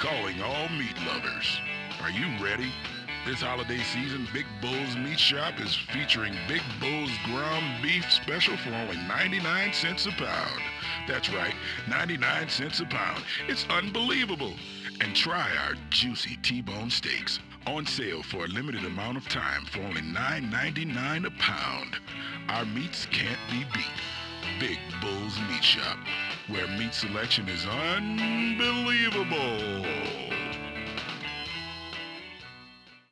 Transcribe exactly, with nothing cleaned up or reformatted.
calling all meat lovers. Are you ready? This holiday season, Big Bull's Meat Shop is featuring Big Bull's ground beef special for only ninety-nine cents a pound. That's right, ninety-nine cents a pound. It's unbelievable. And try our juicy T-bone steaks. On sale for a limited amount of time for only nine ninety-nine a pound. Our meats can't be beat. Big Bull's Meat Shop, where meat selection is unbelievable.